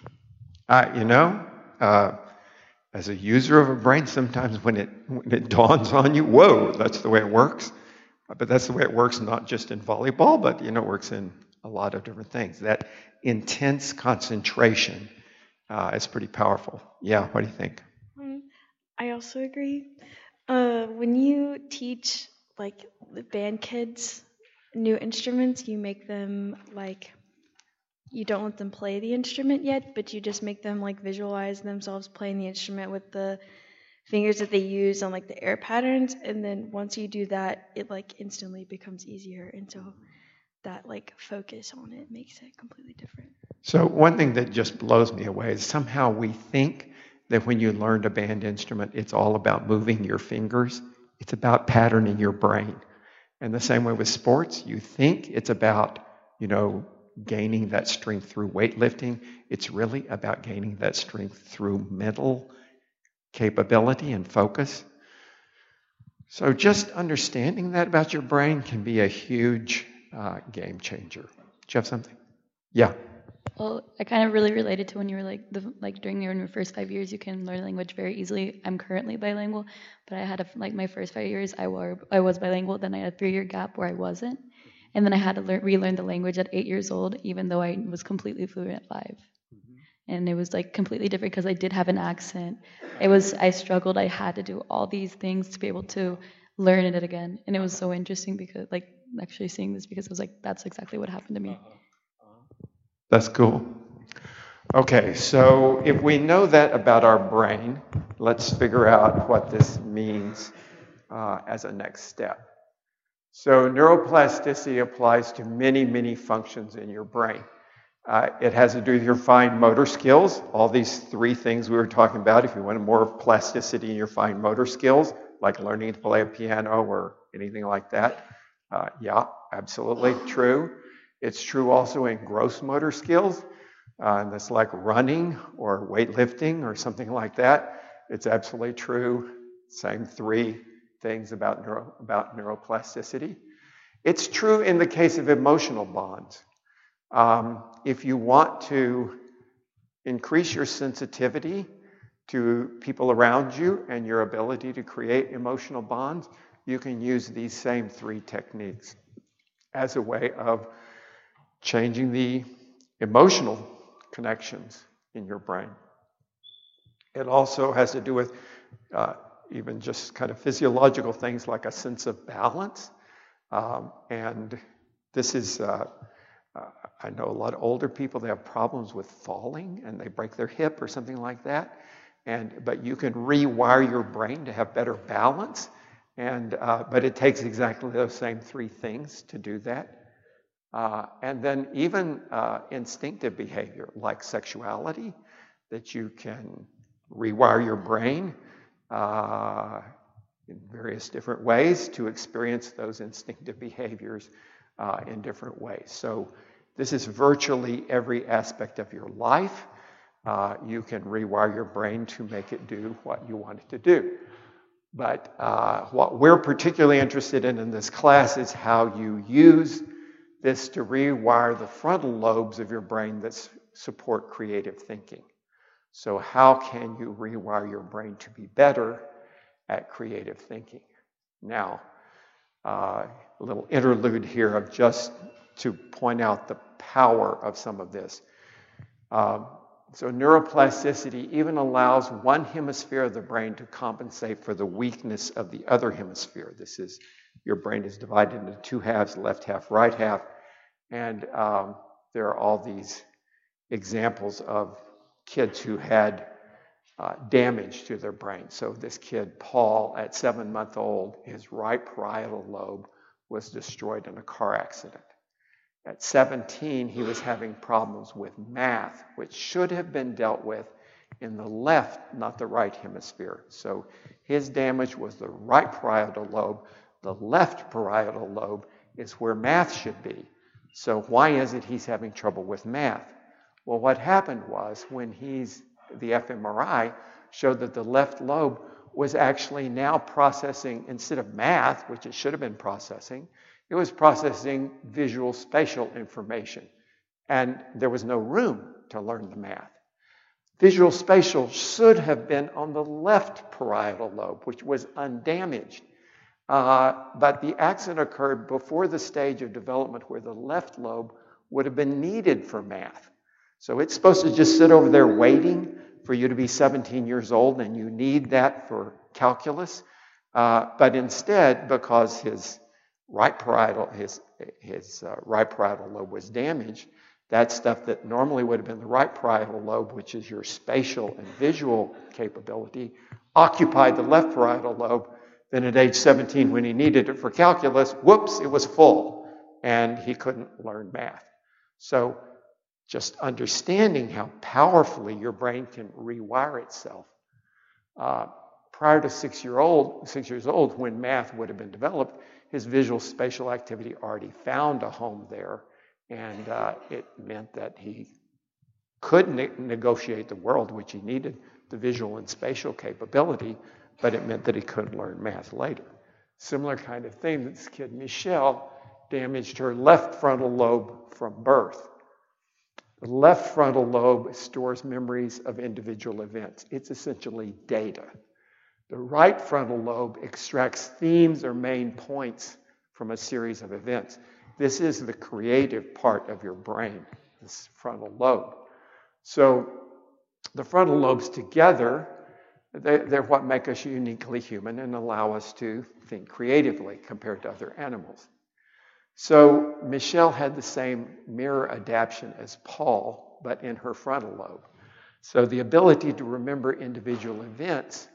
As a user of a brain, sometimes when it dawns on you, whoa, that's the way it works. But that's the way it works not just in volleyball, but it works in a lot of different things. That intense concentration is pretty powerful. Yeah, what do you think? I also agree. When you teach the band kids new instruments, you make them you don't let them play the instrument yet, but you just make them visualize themselves playing the instrument with the fingers that they use on the air patterns, and then once you do that, it instantly becomes easier, and so that focus on it makes it completely different. So one thing that just blows me away is somehow we think that when you learn a band instrument, it's all about moving your fingers. It's about patterning your brain. And the same way with sports, you think it's about, gaining that strength through weightlifting. It's really about gaining that strength through mental capability and focus. So just understanding that about your brain can be a huge game changer. Do you have something? Yeah. Well, I kind of really related to when you were during your first 5 years, you can learn language very easily. I'm currently bilingual, but I had my first 5 years, I was bilingual. Then I had a 3-year gap where I wasn't, and then I had to relearn the language at 8 years old, even though I was completely fluent at 5. And it was completely different because I did have an accent. I struggled. I had to do all these things to be able to learn it again. And it was so interesting because like actually seeing this because I was like, that's exactly what happened to me. That's cool. Okay, so if we know that about our brain, let's figure out what this means as a next step. So neuroplasticity applies to many, many functions in your brain. It has to do with your fine motor skills, all these three things we were talking about. If you want more plasticity in your fine motor skills, like learning to play a piano or anything like that, yeah, absolutely true. It's true also in gross motor skills. And that's like running or weightlifting or something like that. It's absolutely true. Same three things about neuroplasticity. It's true in the case of emotional bonds. If you want to increase your sensitivity to people around you and your ability to create emotional bonds, you can use these same three techniques as a way of changing the emotional connections in your brain. It also has to do with even just kind of physiological things like a sense of balance. And this is, I know a lot of older people, they have problems with falling and they break their hip or something like that. But you can rewire your brain to have better balance. But it takes exactly those same three things to do that. And then even instinctive behavior like sexuality, that you can rewire your brain in various different ways to experience those instinctive behaviors in different ways. So this is virtually every aspect of your life. You can rewire your brain to make it do what you want it to do. But what we're particularly interested in this class is how you use this to rewire the frontal lobes of your brain that support creative thinking. So how can you rewire your brain to be better at creative thinking? Now, a little interlude here of just to point out the power of some of this. So neuroplasticity even allows one hemisphere of the brain to compensate for the weakness of the other hemisphere. This is, your brain is divided into two halves, left half, right half. And there are all these examples of kids who had damage to their brain. So this kid, Paul, at 7 months old, his right parietal lobe was destroyed in a car accident. At 17, he was having problems with math, which should have been dealt with in the left, not the right hemisphere. So his damage was the right parietal lobe. The left parietal lobe is where math should be. So why is it he's having trouble with math? Well, what happened was when the fMRI showed that the left lobe was actually now processing, instead of math, which it should have been processing, it was processing visual spatial information. And there was no room to learn the math. Visual spatial should have been on the left parietal lobe, which was undamaged. But the accident occurred before the stage of development where the left lobe would have been needed for math. So it's supposed to just sit over there waiting for you to be 17 years old, and you need that for calculus. But instead, because his right parietal lobe was damaged, that stuff that normally would have been the right parietal lobe, which is your spatial and visual capability, occupied the left parietal lobe. Then at age 17, when he needed it for calculus, whoops, it was full, and he couldn't learn math. So just understanding how powerfully your brain can rewire itself. Prior to 6 years old, when math would have been developed, his visual spatial activity already found a home there, and it meant that he could negotiate the world, which he needed the visual and spatial capability, but it meant that he couldn't learn math later. Similar kind of thing, this kid, Michelle, damaged her left frontal lobe from birth. The left frontal lobe stores memories of individual events. It's essentially data. The right frontal lobe extracts themes or main points from a series of events. This is the creative part of your brain, this frontal lobe. So the frontal lobes together They're what make us uniquely human and allow us to think creatively compared to other animals. So Michelle had the same mirror adaptation as Paul, but in her frontal lobe. So the ability to remember individual events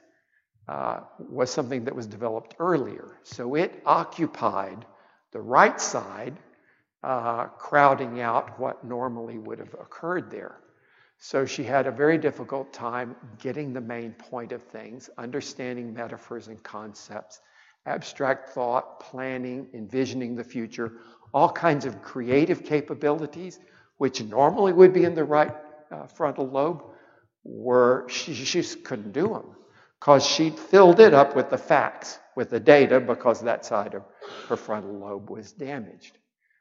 was something that was developed earlier. So it occupied the right side, crowding out what normally would have occurred there. So she had a very difficult time getting the main point of things, understanding metaphors and concepts, abstract thought, planning, envisioning the future, all kinds of creative capabilities, which normally would be in the right frontal lobe, she just couldn't do them because she filled it up with the facts, with the data, because that side of her frontal lobe was damaged.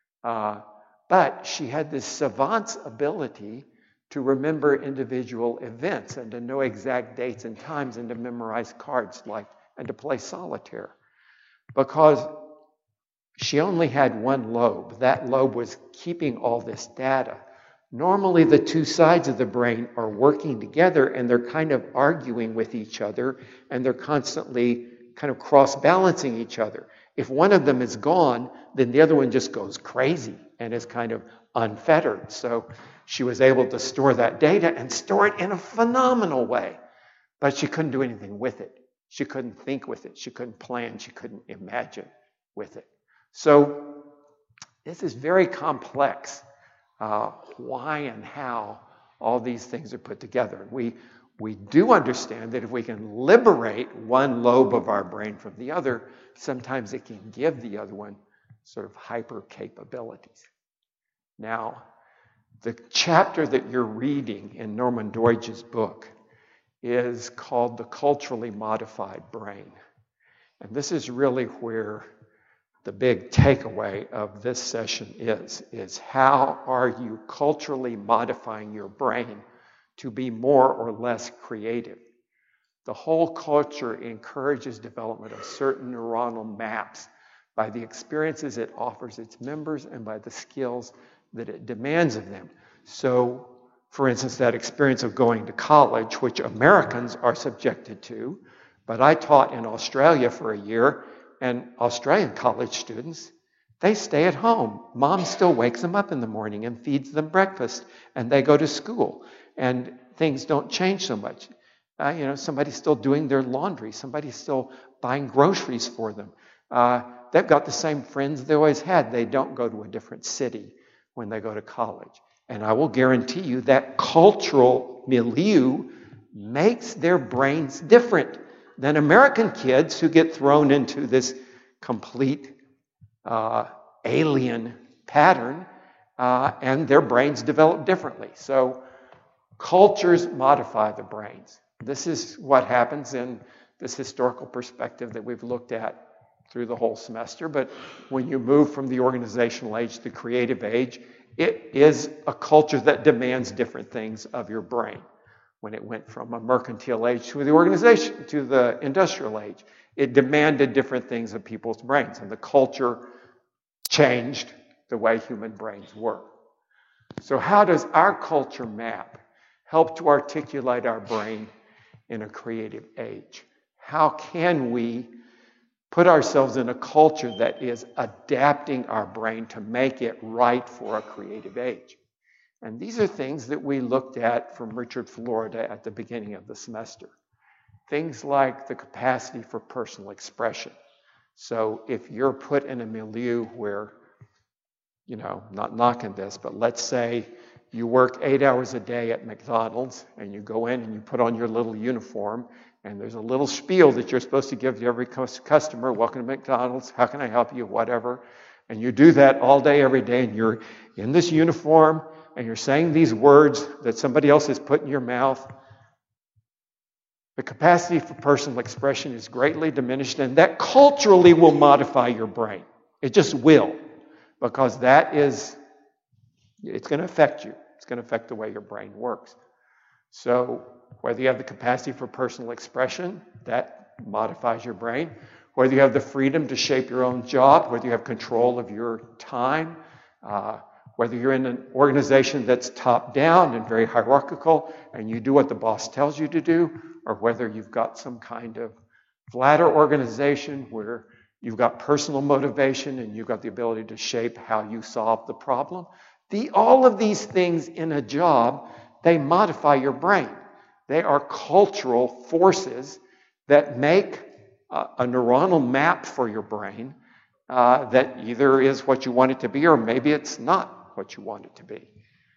But she had this savant's ability to remember individual events and to know exact dates and times and to memorize cards and to play solitaire. Because she only had one lobe. That lobe was keeping all this data. Normally, the two sides of the brain are working together and they're kind of arguing with each other and they're constantly kind of cross-balancing each other. If one of them is gone, then the other one just goes crazy and is kind of unfettered. So she was able to store that data and store it in a phenomenal way. But she couldn't do anything with it. She couldn't think with it. She couldn't plan. She couldn't imagine with it. So this is very complex, why and how all these things are put together. We do understand that if we can liberate one lobe of our brain from the other, sometimes it can give the other one sort of hyper capabilities. Now, the chapter that you're reading in Norman Doidge's book is called The Culturally Modified Brain. And this is really where the big takeaway of this session is how are you culturally modifying your brain to be more or less creative? The whole culture encourages development of certain neuronal maps by the experiences it offers its members and by the skills that it demands of them. So, for instance, that experience of going to college, which Americans are subjected to, but I taught in Australia for a year, and Australian college students, they stay at home. Mom still wakes them up in the morning and feeds them breakfast, and they go to school, and things don't change so much. Somebody's still doing their laundry. Somebody's still buying groceries for them. They've got the same friends they always had. They don't go to a different city when they go to college. And I will guarantee you that cultural milieu makes their brains different than American kids who get thrown into this complete alien pattern, and their brains develop differently. So cultures modify the brains. This is what happens in this historical perspective that we've looked at through the whole semester. But when you move from the organizational age to the creative age, it is a culture that demands different things of your brain. When it went from a mercantile age to the industrial age, it demanded different things of people's brains, and the culture changed the way human brains work. So how does our culture map help to articulate our brain in a creative age? How can we put ourselves in a culture that is adapting our brain to make it right for a creative age? And these are things that we looked at from Richard Florida at the beginning of the semester. Things like the capacity for personal expression. So if you're put in a milieu where, not knocking this, but let's say you work 8 hours a day at McDonald's and you go in and you put on your little uniform and there's a little spiel that you're supposed to give to every customer. Welcome to McDonald's. How can I help you? Whatever. And you do that all day, every day, and you're in this uniform and you're saying these words that somebody else has put in your mouth. The capacity for personal expression is greatly diminished, and that culturally will modify your brain. It just will, because it's going to affect you. It's going to affect the way your brain works. So whether you have the capacity for personal expression, that modifies your brain. Whether you have the freedom to shape your own job, whether you have control of your time, Whether you're in an organization that's top down and very hierarchical and you do what the boss tells you to do, or whether you've got some kind of flatter organization where you've got personal motivation and you've got the ability to shape how you solve the problem. All of these things in a job, they modify your brain. They are cultural forces that make a neuronal map for your brain that either is what you want it to be or maybe it's not what you want it to be.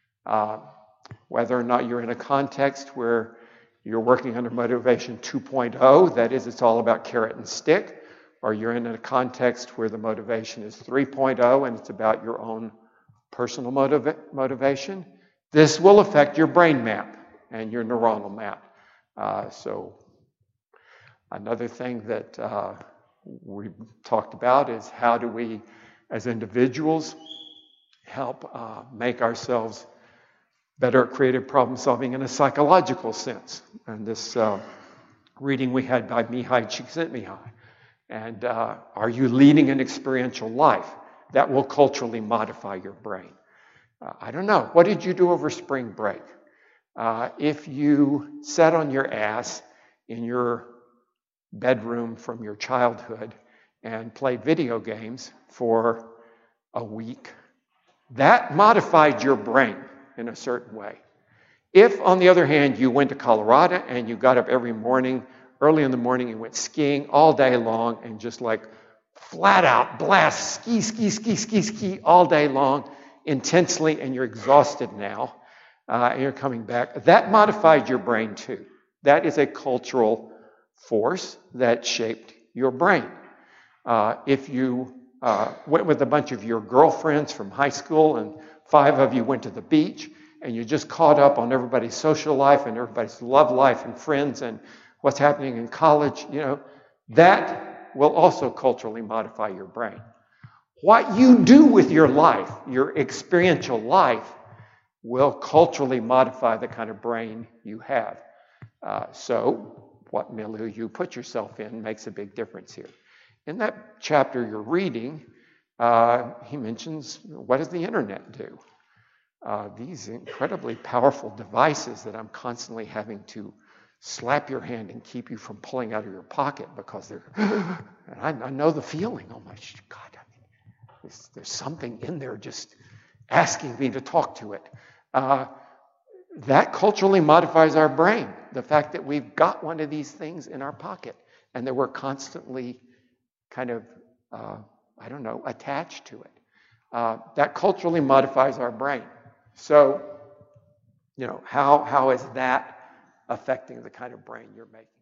Whether or not you're in a context where you're working under motivation 2.0, that is, it's all about carrot and stick, or you're in a context where the motivation is 3.0 and it's about your own personal motivation, this will affect your brain map and your neuronal map. So another thing that we've talked about is how do we, as individuals, help make ourselves better at creative problem solving in a psychological sense. And this reading we had by Mihai Csikszentmihalyi. And are you leading an experiential life? That will culturally modify your brain. I don't know. What did you do over spring break? If you sat on your ass in your bedroom from your childhood and played video games for a week, that modified your brain in a certain way. If, on the other hand, you went to Colorado and you got up every morning, early in the morning, and went skiing all day long and just like flat out blast, ski all day long, intensely, and you're exhausted now, and you're coming back, that modified your brain too. That is a cultural force that shaped your brain. If you went with a bunch of your girlfriends from high school and 5 of you went to the beach and you just caught up on everybody's social life and everybody's love life and friends and what's happening in college, that will also culturally modify your brain. What you do with your life, your experiential life, will culturally modify the kind of brain you have. So what milieu you put yourself in makes a big difference here. In that chapter you're reading, he mentions, what does the internet do? These incredibly powerful devices that I'm constantly having to slap your hand and keep you from pulling out of your pocket because they're, and I know the feeling. Oh my God, there's something in there just asking me to talk to it. That culturally modifies our brain. The fact that we've got one of these things in our pocket and that we're constantly kind of, attached to it. That culturally modifies our brain. So, how is that affecting the kind of brain you're making?